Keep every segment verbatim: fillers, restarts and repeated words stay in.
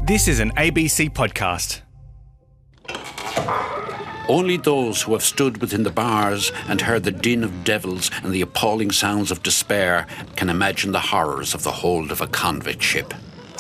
This is an A B C podcast. Only those who have stood within the bars and heard the din of devils and the appalling sounds of despair can imagine the horrors of the hold of a convict ship.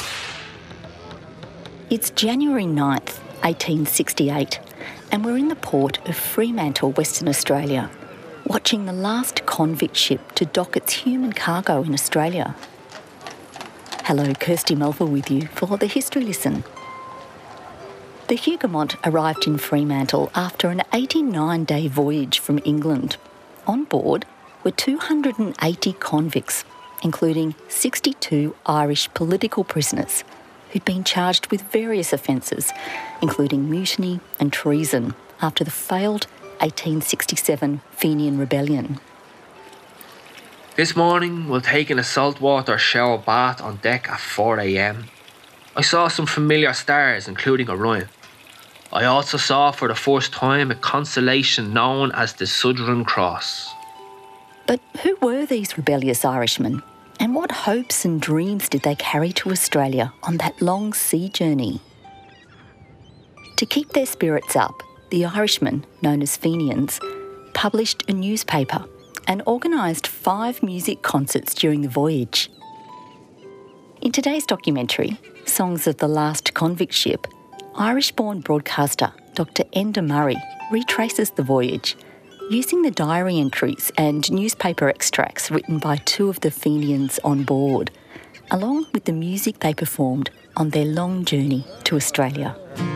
It's January ninth, eighteen sixty-eight, and we're in the port of Fremantle, Western Australia, watching the last convict ship to dock its human cargo in Australia. Hello, Kirsty Melville with you for the History Lesson. The Hougoumont arrived in Fremantle after an eighty-nine day voyage from England. On board were two hundred eighty convicts, including sixty-two Irish political prisoners who'd been charged with various offences, including mutiny and treason, after the failed eighteen sixty-seven Fenian Rebellion. This morning we'll take in a saltwater shower bath on deck at four a m. I saw some familiar stars, including Orion. I also saw for the first time a constellation known as the Southern Cross. But who were these rebellious Irishmen? And what hopes and dreams did they carry to Australia on that long sea journey? To keep their spirits up, the Irishmen, known as Fenians, published a newspaper and organised five music concerts during the voyage. In today's documentary, Songs of the Last Convict Ship, Irish-born broadcaster Doctor Enda Murray retraces the voyage using the diary entries and newspaper extracts written by two of the Fenians on board, along with the music they performed on their long journey to Australia.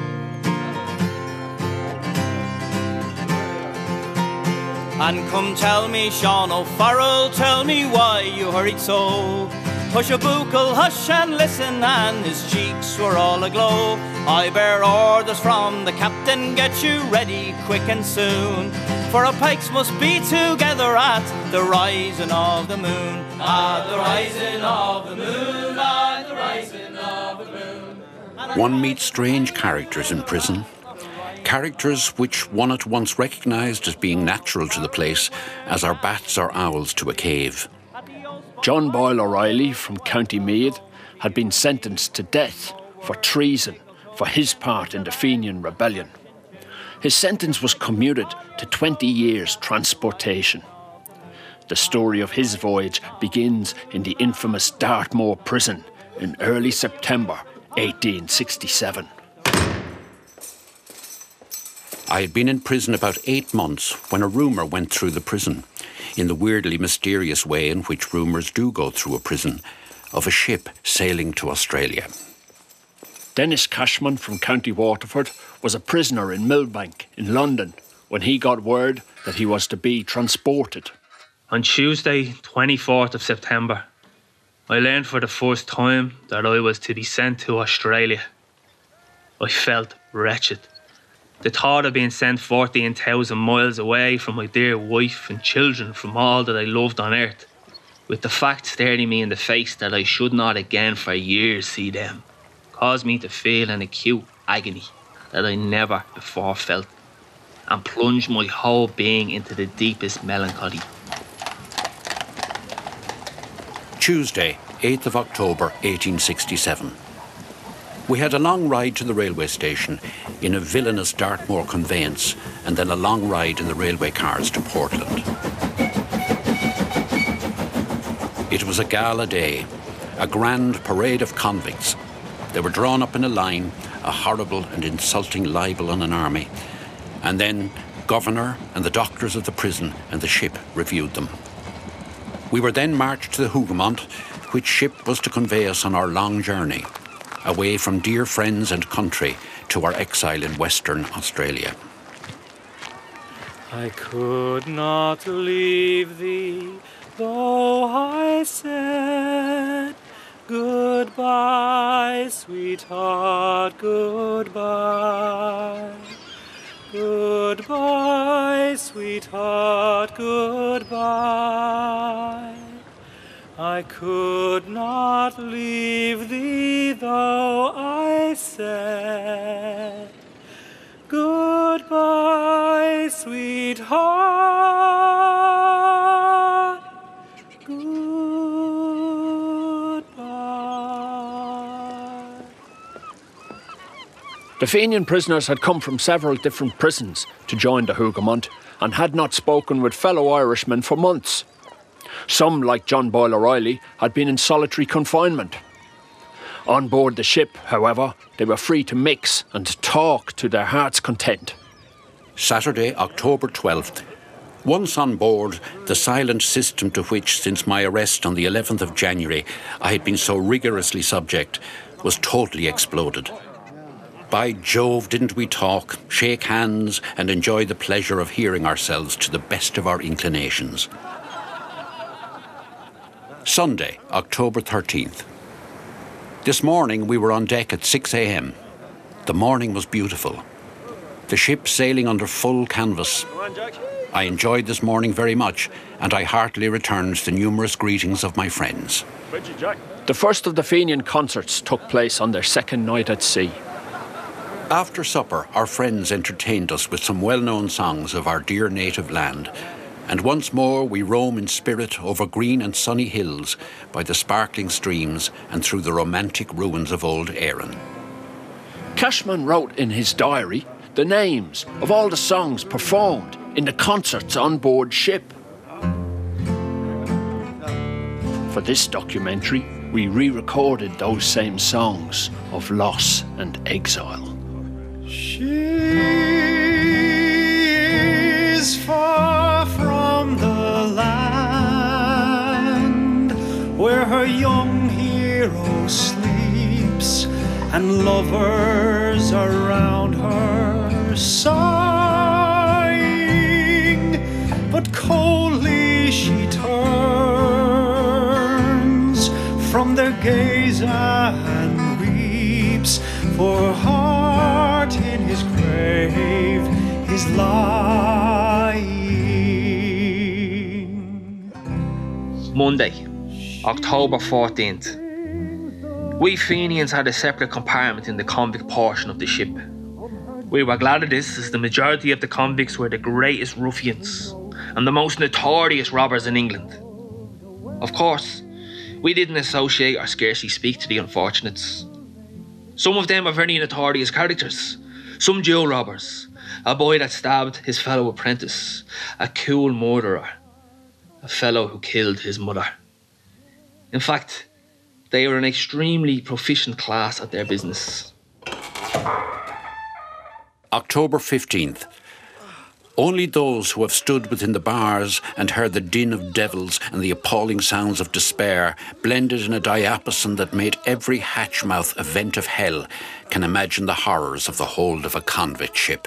And come tell me, Sean O'Farrell, tell me why you hurried so. Hush a buckle, hush and listen, and his cheeks were all aglow. I bear orders from the captain, get you ready quick and soon. For our pikes must be together at the rising of the moon. At the rising of the moon, at the rising of the moon. One meets strange characters in prison. Characters which one at once recognised as being natural to the place, as are bats or owls to a cave. John Boyle O'Reilly from County Meath had been sentenced to death for treason for his part in the Fenian Rebellion. His sentence was commuted to twenty years transportation. The story of his voyage begins in the infamous Dartmoor prison in early September eighteen sixty-seven. I had been in prison about eight months when a rumour went through the prison, in the weirdly mysterious way in which rumours do go through a prison, of a ship sailing to Australia. Dennis Cashman from County Waterford was a prisoner in Millbank in London when he got word that he was to be transported. On Tuesday, twenty-fourth of September, I learned for the first time that I was to be sent to Australia. I felt wretched. The thought of being sent fourteen thousand miles away from my dear wife and children, from all that I loved on earth, with the fact staring me in the face that I should not again for years see them, caused me to feel an acute agony that I never before felt, and plunged my whole being into the deepest melancholy. Tuesday, eighth of October, eighteen sixty-seven. We had a long ride to the railway station in a villainous Dartmoor conveyance, and then a long ride in the railway cars to Portland. It was a gala day, a grand parade of convicts. They were drawn up in a line, a horrible and insulting libel on an army, and then Governor and the doctors of the prison and the ship reviewed them. We were then marched to the Hougoumont, which ship was to convey us on our long journey, away from dear friends and country to our exile in Western Australia. I could not leave thee, though I said, goodbye, sweetheart, goodbye. Goodbye, sweetheart, goodbye. I could not leave thee, though I said, goodbye, sweetheart, goodbye. The Fenian prisoners had come from several different prisons to join the Hougoumont and had not spoken with fellow Irishmen for months. Some, like John Boyle O'Reilly, had been in solitary confinement. On board the ship, however, they were free to mix and talk to their heart's content. Saturday, October twelfth. Once on board, the silent system to which, since my arrest on the eleventh of January, I had been so rigorously subject, was totally exploded. By Jove, didn't we talk, shake hands, and enjoy the pleasure of hearing ourselves to the best of our inclinations. Sunday, October thirteenth. This morning we were on deck at six a m. The morning was beautiful. The ship sailing under full canvas. I enjoyed this morning very much, and I heartily returned the numerous greetings of my friends. The first of the Fenian concerts took place on their second night at sea. After supper, our friends entertained us with some well-known songs of our dear native land, and once more we roam in spirit over green and sunny hills, by the sparkling streams, and through the romantic ruins of old Erin. Cashman wrote in his diary the names of all the songs performed in the concerts on board ship. For this documentary, we re-recorded those same songs of loss and exile. She is far from the land where her young hero sleeps, and lovers around her sighing, but coldly she turns from their gaze and weeps, for heart in his grave is lying. Monday, October fourteenth. We Fenians had a separate compartment in the convict portion of the ship. We were glad of this, as the majority of the convicts were the greatest ruffians and the most notorious robbers in England. Of course, we didn't associate or scarcely speak to the unfortunates. Some of them are very notorious characters. Some jewel robbers, a boy that stabbed his fellow apprentice, a cool murderer, a fellow who killed his mother. In fact, they are an extremely proficient class at their business. October fifteenth. Only those who have stood within the bars and heard the din of devils and the appalling sounds of despair, blended in a diapason that made every hatchmouth a vent of hell, can imagine the horrors of the hold of a convict ship.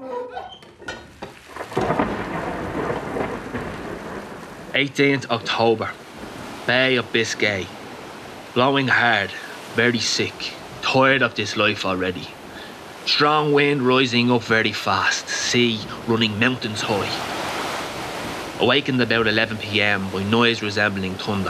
eighteenth October. Bay of Biscay. Blowing hard, very sick, tired of this life already. Strong wind rising up very fast, sea running mountains high. Awakened about eleven p m by noise resembling thunder.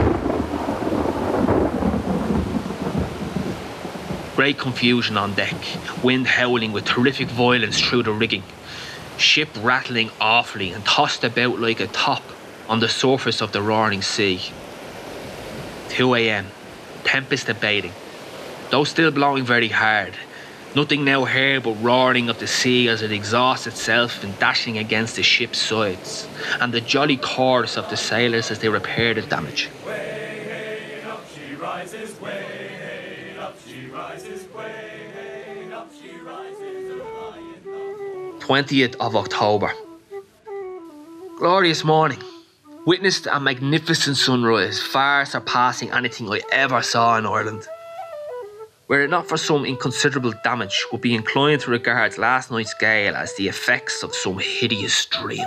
Great confusion on deck, wind howling with terrific violence through the rigging. Ship rattling awfully and tossed about like a top on the surface of the roaring sea. two a m, tempest abating, though still blowing very hard. Nothing now heard but roaring of the sea as it exhausts itself in dashing against the ship's sides, and the jolly chorus of the sailors as they repair the damage. Way up she rises, way up she rises, way up she rises, twentieth of October. Glorious morning. Witnessed a magnificent sunrise, far surpassing anything I ever saw in Ireland. Were it not for some inconsiderable damage, would be inclined to regard last night's gale as the effects of some hideous dream.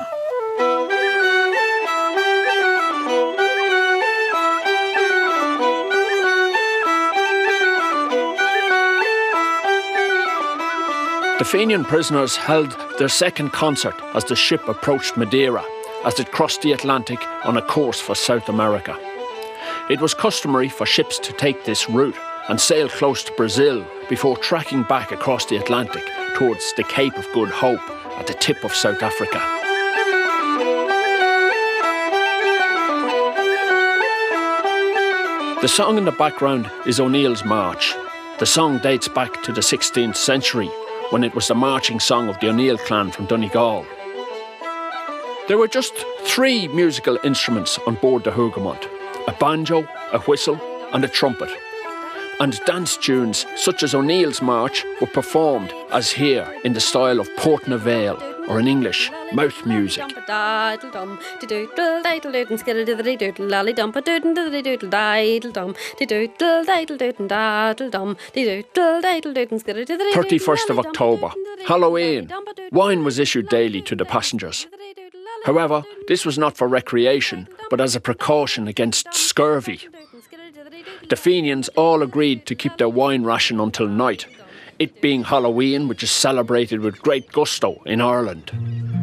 The Fenian prisoners held their second concert as the ship approached Madeira, as it crossed the Atlantic on a course for South America. It was customary for ships to take this route and sail close to Brazil before tracking back across the Atlantic towards the Cape of Good Hope at the tip of South Africa. The song in the background is O'Neill's March. The song dates back to the sixteenth century, when it was the marching song of the O'Neill clan from Donegal. There were just three musical instruments on board the Hougoumont: a banjo, a whistle and a trumpet. And dance tunes such as O'Neill's March were performed as here in the style of Port na Vale, or in English, mouth music. thirty-first of October, Halloween. Wine was issued daily to the passengers. However, this was not for recreation, but as a precaution against scurvy. The Fenians all agreed to keep their wine ration until night, it being Halloween, which is celebrated with great gusto in Ireland.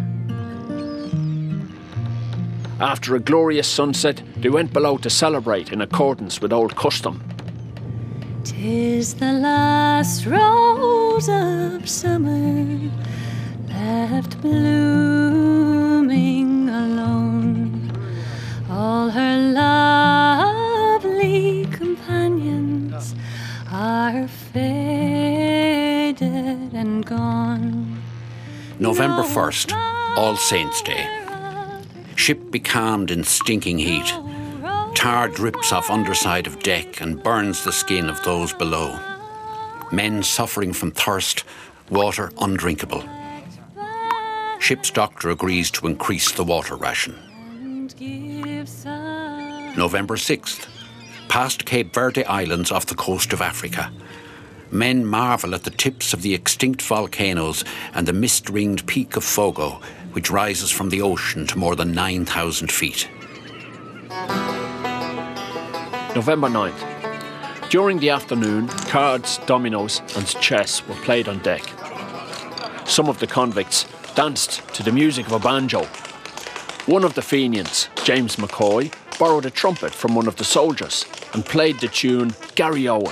After a glorious sunset, they went below to celebrate in accordance with old custom. 'Tis the last rose of summer left blooming alone. All her lovely companions are faded and gone. November first, All Saints' Day. Ship becalmed in stinking heat. Tar drips off underside of deck and burns the skin of those below. Men suffering from thirst, water undrinkable. Ship's doctor agrees to increase the water ration. November sixth, past Cape Verde Islands off the coast of Africa. Men marvel at the tips of the extinct volcanoes and the mist-ringed peak of Fogo, which rises from the ocean to more than nine thousand feet. November ninth. During the afternoon, cards, dominoes and chess were played on deck. Some of the convicts danced to the music of a banjo. One of the Fenians, James McCoy, borrowed a trumpet from one of the soldiers and played the tune Gary Owen.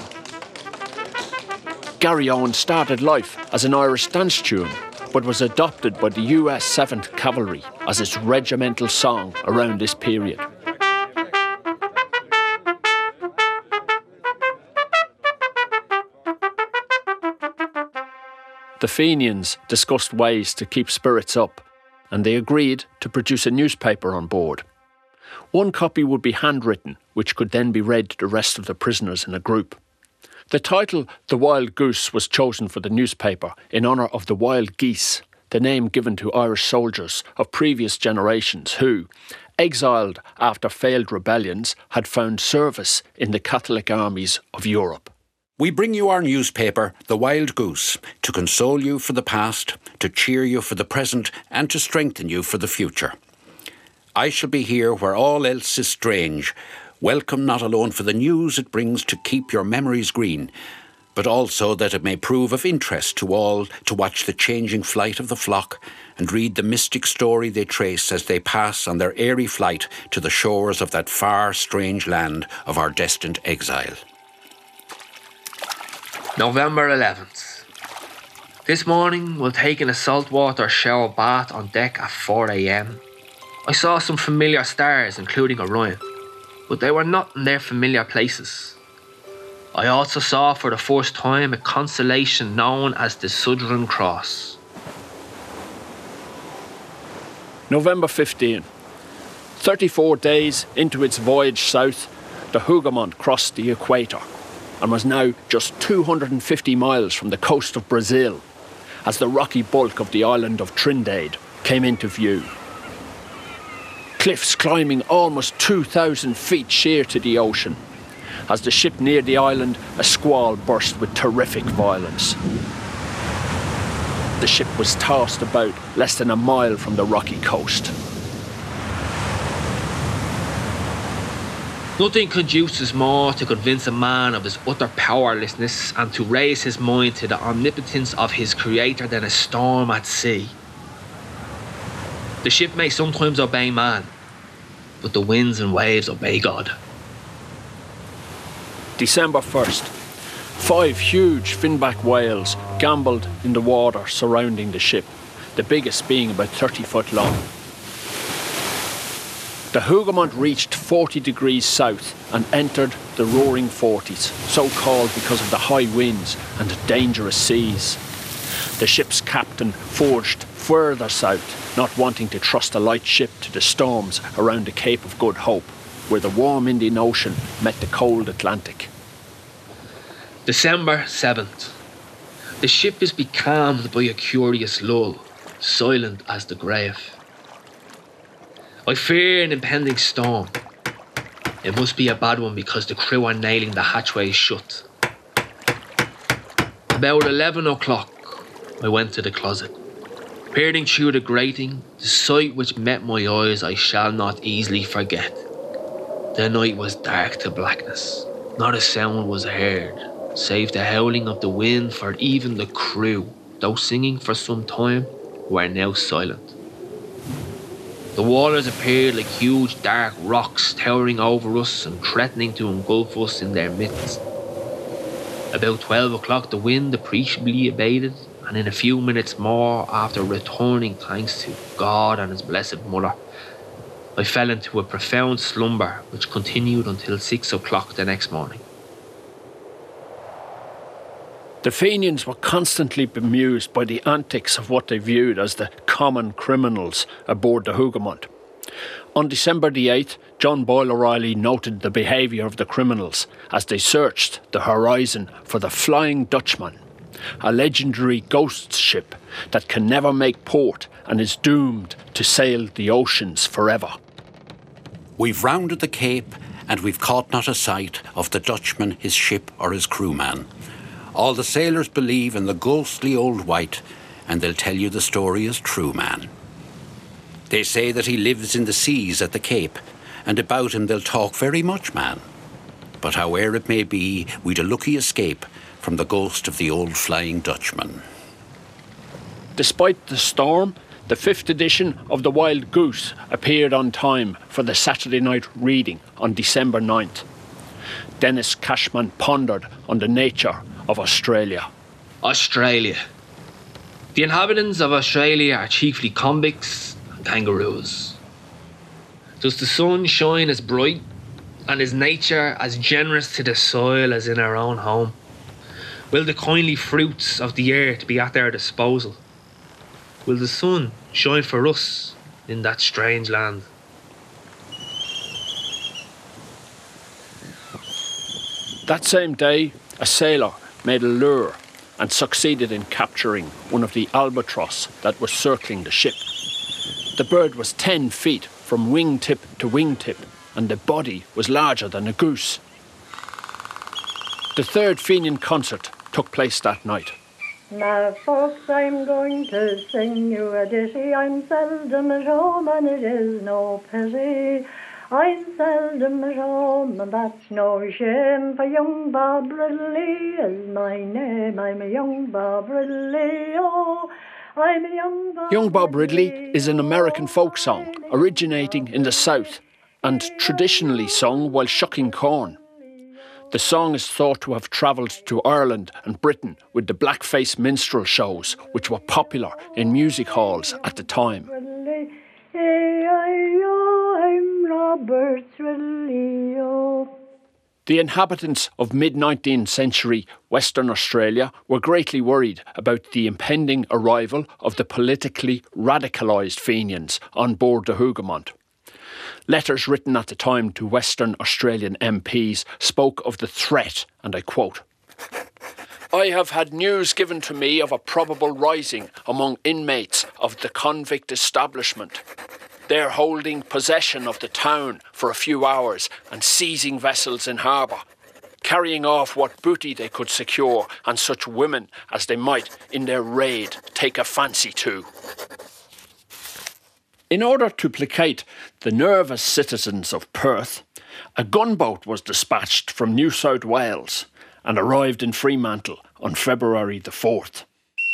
Gary Owen started life as an Irish dance tune, but was adopted by the U S seventh Cavalry as its regimental song around this period. The Fenians discussed ways to keep spirits up, and they agreed to produce a newspaper on board. One copy would be handwritten, which could then be read to the rest of the prisoners in a group. The title The Wild Goose was chosen for the newspaper in honour of the wild geese, the name given to Irish soldiers of previous generations who, exiled after failed rebellions, had found service in the Catholic armies of Europe. We bring you our newspaper, The Wild Goose, to console you for the past, to cheer you for the present, and to strengthen you for the future. I shall be here where all else is strange, welcome not alone for the news it brings to keep your memories green, but also that it may prove of interest to all to watch the changing flight of the flock and read the mystic story they trace as they pass on their airy flight to the shores of that far, strange land of our destined exile. November eleventh. This morning we'll take in a saltwater shower bath on deck at four a m. I saw some familiar stars, including Orion, but they were not in their familiar places. I also saw for the first time a constellation known as the Southern Cross. November fifteenth. thirty-four days into its voyage south, the Hougoumont crossed the equator and was now just two hundred fifty miles from the coast of Brazil as the rocky bulk of the island of Trinidad came into view. Cliffs climbing almost two thousand feet sheer to the ocean. As the ship neared the island, a squall burst with terrific violence. The ship was tossed about less than a mile from the rocky coast. Nothing conduces more to convince a man of his utter powerlessness and to raise his mind to the omnipotence of his creator than a storm at sea. The ship may sometimes obey man, but the winds and waves obey God. December first. Five huge finback whales gambolled in the water surrounding the ship, the biggest being about thirty foot long. The Hougoumont reached forty degrees south and entered the Roaring Forties, so called because of the high winds and dangerous seas. The ship's captain forged further south, not wanting to trust a light ship to the storms around the Cape of Good Hope, where the warm Indian Ocean met the cold Atlantic. December seventh. The ship is becalmed by a curious lull, silent as the grave. I fear an impending storm. It must be a bad one because the crew are nailing the hatchways shut. About eleven o'clock, I went to the closet. Peering through the grating, the sight which met my eyes I shall not easily forget. The night was dark to blackness. Not a sound was heard, save the howling of the wind, for even the crew, though singing for some time, were now silent. The waters appeared like huge dark rocks towering over us and threatening to engulf us in their midst. About twelve o'clock the wind appreciably abated, and in a few minutes more, after returning thanks to God and His Blessed Mother, I fell into a profound slumber which continued until six o'clock the next morning. The Fenians were constantly bemused by the antics of what they viewed as the common criminals aboard the Hougoumont. On December the eighth, John Boyle O'Reilly noted the behaviour of the criminals as they searched the horizon for the Flying Dutchman, a legendary ghost ship that can never make port and is doomed to sail the oceans forever. We've rounded the Cape and we've caught not a sight of the Dutchman, his ship or his crewman. All the sailors believe in the ghostly old wight, and they'll tell you the story is true, man. They say that he lives in the seas at the Cape, and about him they'll talk very much, man. But howe'er it may be, we'd a lucky escape from the ghost of the old Flying Dutchman. Despite the storm, the fifth edition of The Wild Goose appeared on time for the Saturday night reading on December ninth. Dennis Cashman pondered on the nature of Australia. Australia. The inhabitants of Australia are chiefly convicts and kangaroos. Does the sun shine as bright and is nature as generous to the soil as in our own home? Will the kindly fruits of the earth be at their disposal? Will the sun shine for us in that strange land? That same day, a sailor made a lure and succeeded in capturing one of the albatross that was circling the ship. The bird was ten feet from wingtip to wingtip, and the body was larger than a goose. The third Fenian concert took place that night. Now, folks, I'm going to sing you a ditty. I'm seldom at home, and it is no pity. I'm seldom at home, and that's no shame, for young Bob Ridley is my name. I'm a young Bob Ridley, oh, I'm a young Bob Young Bob Ridley Ridley, is an American oh, folk song originating in the South and traditionally sung while shucking corn. The song is thought to have travelled to Ireland and Britain with the blackface minstrel shows, which were popular in music halls at the time. Ridley, hey, I, I'm Robert Ridley, oh. The inhabitants of mid-nineteenth century Western Australia were greatly worried about the impending arrival of the politically radicalised Fenians on board the Hougoumont. Letters written at the time to Western Australian M Ps spoke of the threat, and I quote, "I have had news given to me of a probable rising among inmates of the convict establishment. They're holding possession of the town for a few hours and seizing vessels in harbour, carrying off what booty they could secure and such women as they might in their raid take a fancy to." In order to placate the nervous citizens of Perth, a gunboat was dispatched from New South Wales and arrived in Fremantle on February the fourth.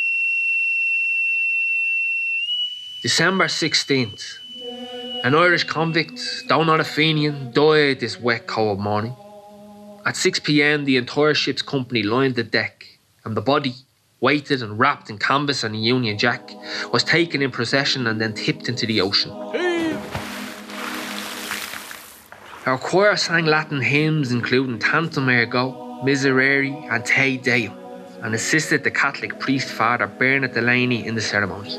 December sixteenth. An Irish convict, though not a Fenian, died this wet, cold morning. At six p.m, the entire ship's company lined the deck, and the body, weighted and wrapped in canvas and a Union Jack, was taken in procession and then tipped into the ocean. Our choir sang Latin hymns including Tantum Ergo, Miserere and Te Deum, and assisted the Catholic priest Father Bernard Delaney in the ceremony.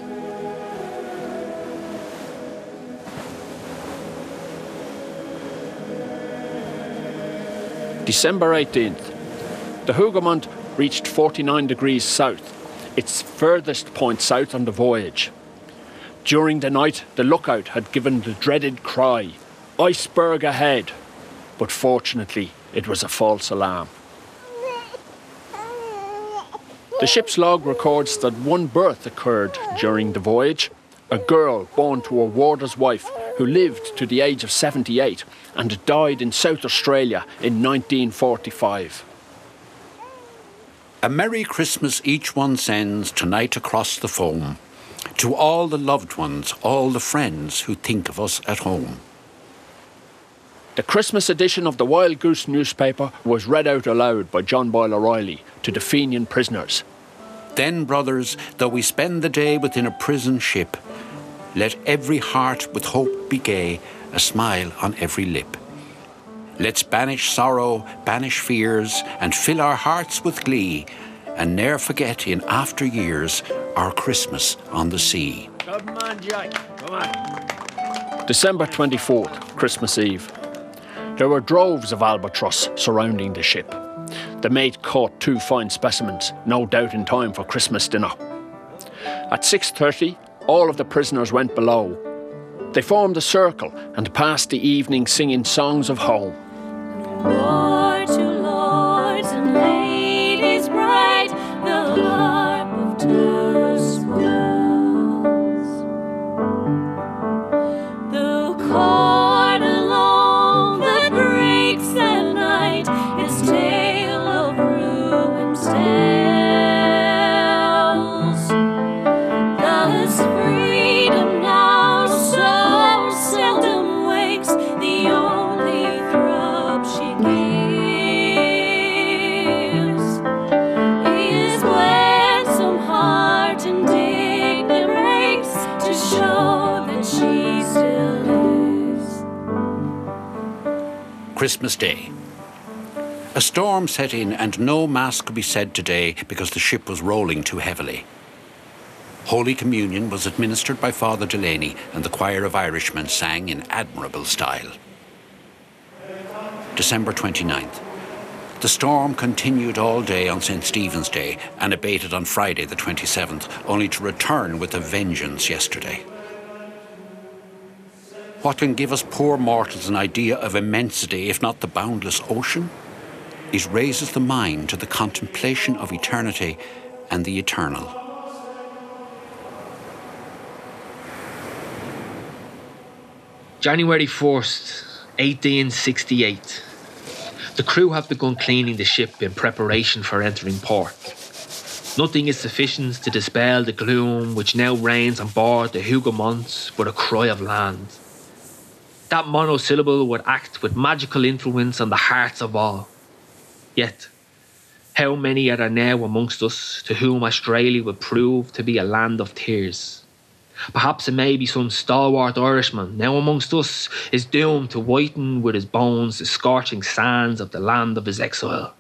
December eighteenth. The Hougoumont reached forty-nine degrees south, its furthest point south on the voyage. During the night, the lookout had given the dreaded cry, "Iceberg ahead," but fortunately it was a false alarm. The ship's log records that one birth occurred during the voyage, a girl born to a warder's wife who lived to the age of seventy-eight and died in South Australia in nineteen forty-five. A Merry Christmas each one sends tonight across the foam, to all the loved ones, all the friends who think of us at home. The Christmas edition of the Wild Goose newspaper was read out aloud by John Boyle O'Reilly to the Fenian prisoners. Then, brothers, though we spend the day within a prison ship, let every heart with hope be gay, a smile on every lip. Let's banish sorrow, banish fears, and fill our hearts with glee, and ne'er forget in after years our Christmas on the sea. Come on, Jack, come on. December twenty-fourth, Christmas Eve. There were droves of albatross surrounding the ship. The mate caught two fine specimens, no doubt in time for Christmas dinner. At six thirty, all of the prisoners went below. They formed a circle and passed the evening singing songs of home. Lord to lords and ladies bright, the harp of Taurus swells. The chord alone that breaks at night, its tale of ruin tells. Thus freedom now so seldom wakes, the only throb she gives is when some heart indignant breaks to show that she still lives. Christmas Day. A storm set in and no Mass could be said today because the ship was rolling too heavily. Holy Communion was administered by Father Delaney and the choir of Irishmen sang in admirable style. December twenty-ninth. The storm continued all day on Saint Stephen's Day and abated on Friday the twenty-seventh, only to return with a vengeance yesterday. What can give us poor mortals an idea of immensity, if not the boundless ocean? It raises the mind to the contemplation of eternity and the eternal. January first, eighteen sixty-eight. The crew have begun cleaning the ship in preparation for entering port. Nothing is sufficient to dispel the gloom which now reigns on board the Hougoumont but a cry of land. That monosyllable would act with magical influence on the hearts of all. Yet, how many are there now amongst us to whom Australia would prove to be a land of tears? Perhaps it may be some stalwart Irishman now amongst us is doomed to whiten with his bones the scorching sands of the land of his exile.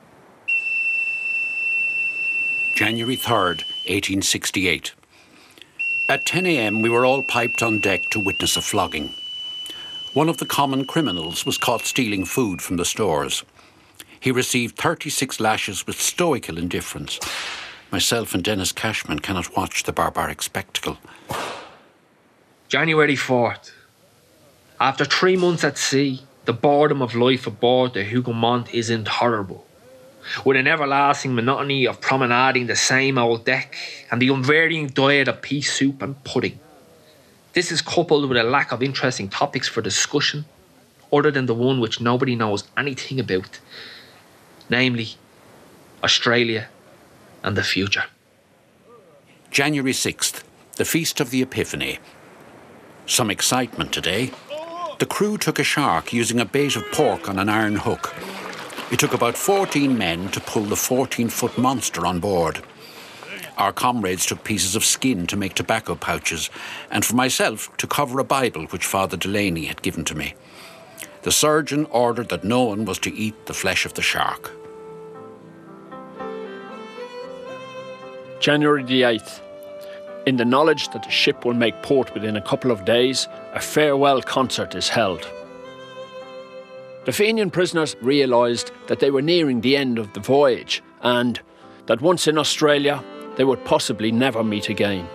January third, eighteen sixty-eight. At ten a m we were all piped on deck to witness a flogging. One of the common criminals was caught stealing food from the stores. He received thirty-six lashes with stoical indifference. Myself and Dennis Cashman cannot watch the barbaric spectacle. January fourth. After three months at sea, the boredom of life aboard the Hougoumont is intolerable. With an everlasting monotony of promenading the same old deck and the unvarying diet of pea soup and pudding. This is coupled with a lack of interesting topics for discussion, other than the one which nobody knows anything about, namely Australia and the future. January sixth, the Feast of the Epiphany. Some excitement today. The crew took a shark using a bait of pork on an iron hook. It took about fourteen men to pull the fourteen-foot monster on board. Our comrades took pieces of skin to make tobacco pouches, and for myself to cover a Bible which Father Delaney had given to me. The surgeon ordered that no one was to eat the flesh of the shark. January the eighth. In the knowledge that the ship will make port within a couple of days, a farewell concert is held. The Fenian prisoners realised that they were nearing the end of the voyage and that once in Australia, they would possibly never meet again.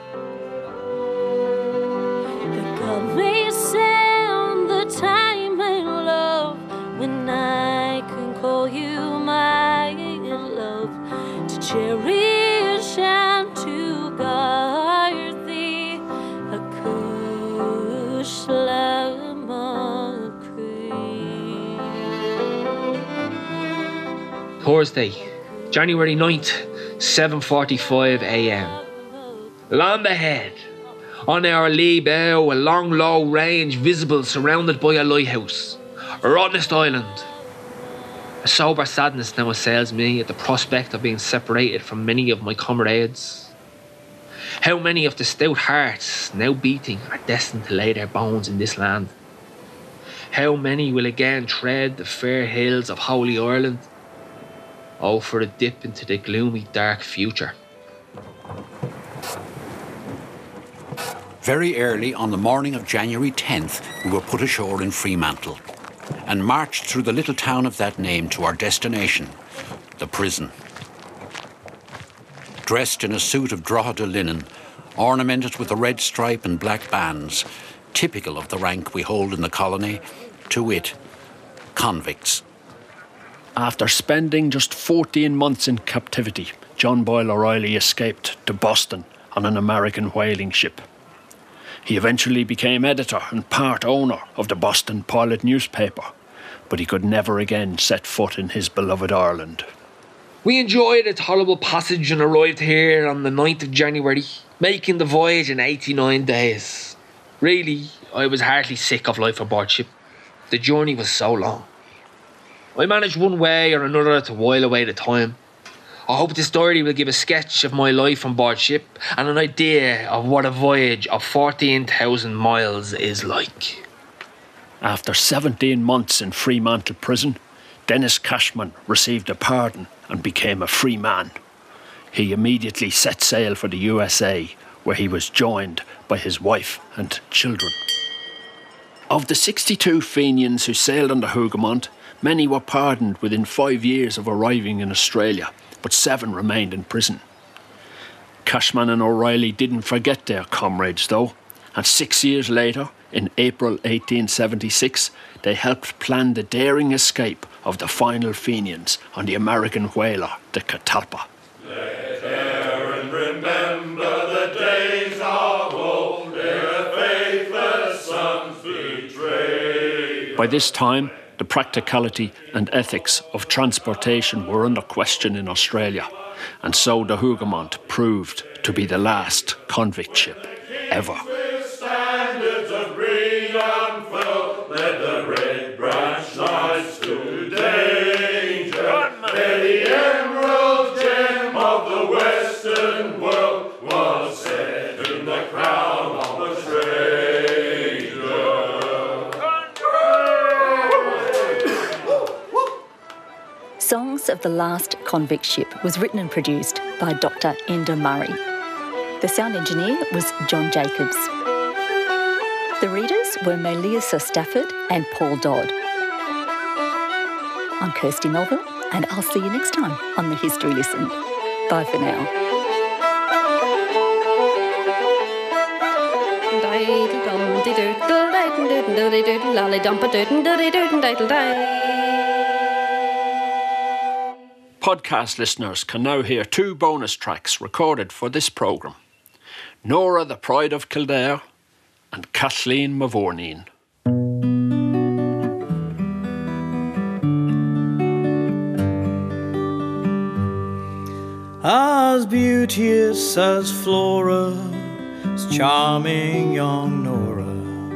The God may sound the time, my love, when I can call you my love, to cherish and to guard thee, a kushlamacree. Thursday, January ninth, seven forty-five a m. Land ahead. On our lee bow, a long low range visible surrounded by a lighthouse. Rottnest Island. A sober sadness now assails me at the prospect of being separated from many of my comrades. How many of the stout hearts now beating are destined to lay their bones in this land? How many will again tread the fair hills of Holy Ireland? Oh, for a dip into the gloomy, dark future. Very early on the morning of January tenth, we were put ashore in Fremantle and marched through the little town of that name to our destination, the prison. Dressed in a suit of Drogheda linen, ornamented with a red stripe and black bands, typical of the rank we hold in the colony, to wit, convicts. After spending just fourteen months in captivity, John Boyle O'Reilly escaped to Boston on an American whaling ship. He eventually became editor and part owner of the Boston Pilot newspaper, but he could never again set foot in his beloved Ireland. We enjoyed a tolerable passage and arrived here on the ninth of January, making the voyage in eighty-nine days. Really, I was heartily sick of life aboard ship. The journey was so long. I managed one way or another to while away the time. I hope this story will give a sketch of my life on board ship and an idea of what a voyage of fourteen thousand miles is like. After seventeen months in Fremantle prison, Dennis Cashman received a pardon and became a free man. He immediately set sail for the U S A, where he was joined by his wife and children. Of the sixty-two Fenians who sailed on the Hougoumont, many were pardoned within five years of arriving in Australia, but seven remained in prison. Cashman and O'Reilly didn't forget their comrades though, and six years later, in April eighteen seventy-six, they helped plan the daring escape of the final Fenians on the American whaler, the Catalpa. Let Erin remember the days of old, ere faithless sons betrayed. By this time, the practicality and ethics of transportation were under question in Australia, and so the Hougoumont proved to be the last convict ship ever. With standards of freedom full, let the red branch rise to danger. Let the emerald gem of the Western world was set in the crown of the stranger. Songs of the Last Convict Ship was written and produced by Doctor Enda Murray. The sound engineer was John Jacobs. The readers were Melissa Stafford and Paul Dodd. I'm Kirsty Melville, and I'll see you next time on The History Lesson. Bye for now. Podcast listeners can now hear two bonus tracks recorded for this programme. Nora the Pride of Kildare and Kathleen Mavourneen. As beauteous as Flora, as charming young Nora,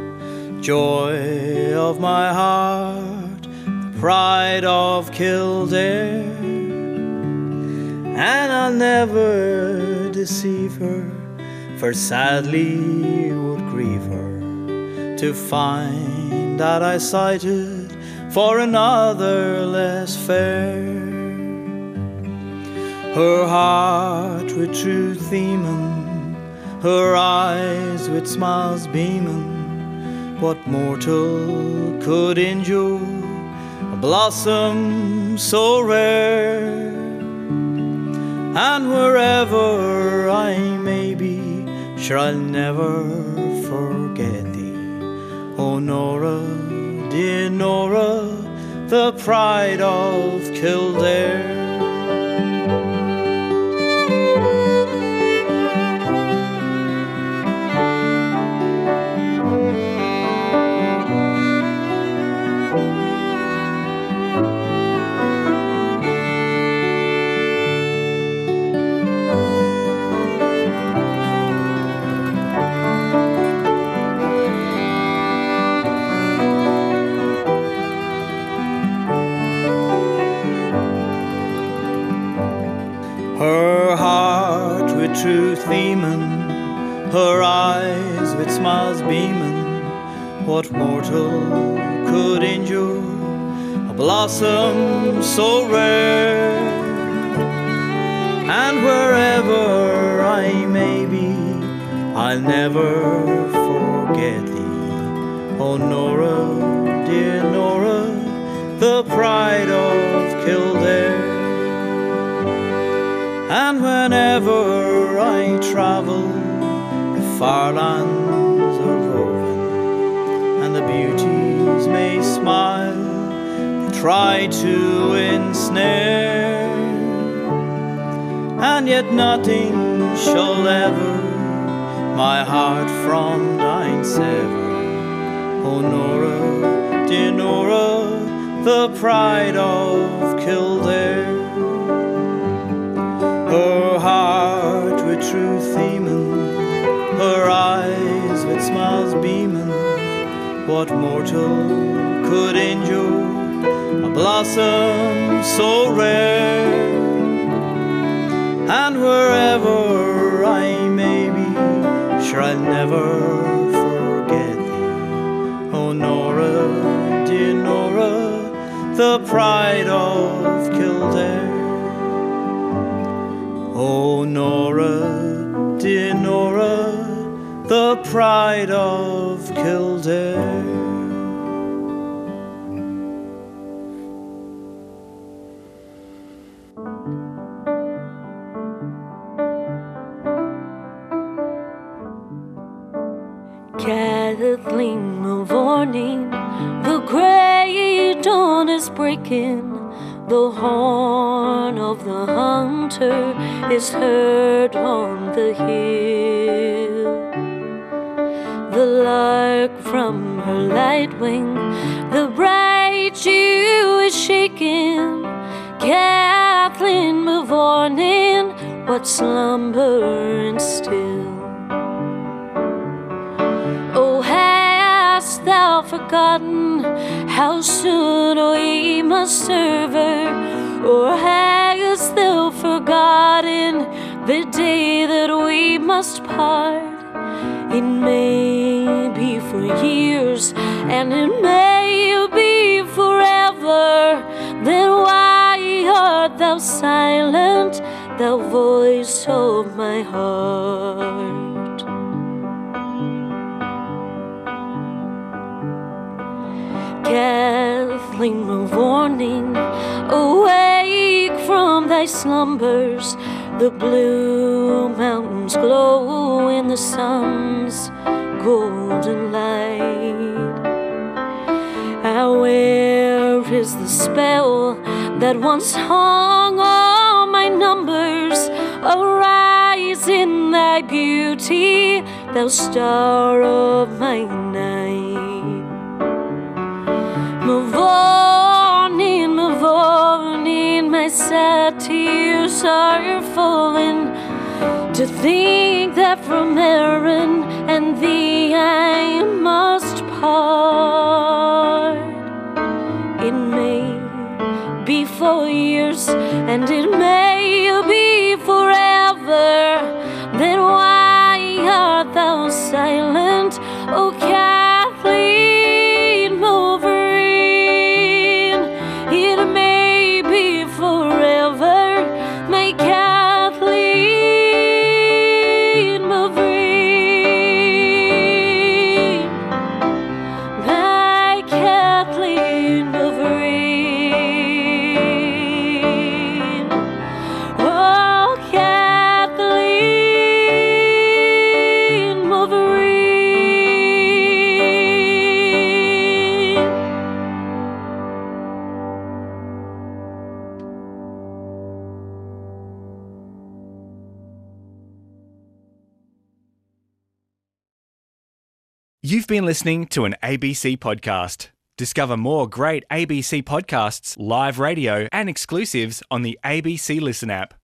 joy of my heart, the pride of Kildare. And I'll never deceive her, for sadly would grieve her to find that I sighted for another less fair. Her heart with truth theming, her eyes with smiles beaming. What mortal could injure a blossom so rare? And wherever I may be, sure I'll never forget thee. Oh Nora, dear Nora, the pride of Kildare. Her heart with truth theming, her eyes with smiles beaming. What mortal could injure a blossom so rare? And wherever I may be, I'll never forget thee. Oh Nora, dear Nora, the pride of Kildare. And whenever I travel, the far lands are roving, and the beauties may smile, they try to ensnare, and yet nothing shall ever my heart from thine sever. Oh Nora, dear Nora, the pride of Kildare. Her heart with truth theming, her eyes with smiles beaming. What mortal could injure a blossom so rare? And wherever I may be, sure I'll never forget thee. Oh Nora, dear Nora, the pride of Kildare. Oh Nora, dear Nora, the pride of Kildare. Kathleen Mavourneen, the grey dawn is breaking. The horn of the hunter is heard on the hill. The lark from her light wing, the bright dew is shaking. Kathleen Mavourneen, what slumber and still? Oh, hast thou forgotten how soon we must serve her? Or hast thou forgotten the day that we must part? It may be for years, and it may be forever. Then why art thou silent, thou voice of my heart? Kathleen Mavourneen, awake from thy slumbers. The blue mountains glow in the sun's golden light. Ah, where is the spell that once hung on my numbers? Arise in thy beauty, thou star of my night. Mavourneen, Mavourneen, my sad tears are falling, to think that from Erin and thee I must part. It may be for years, and it may be forever. Then why art thou silent, O Kathleen Mavourneen? You've been listening to an A B C podcast. Discover more great A B C podcasts, live radio, and exclusives on the A B C Listen app.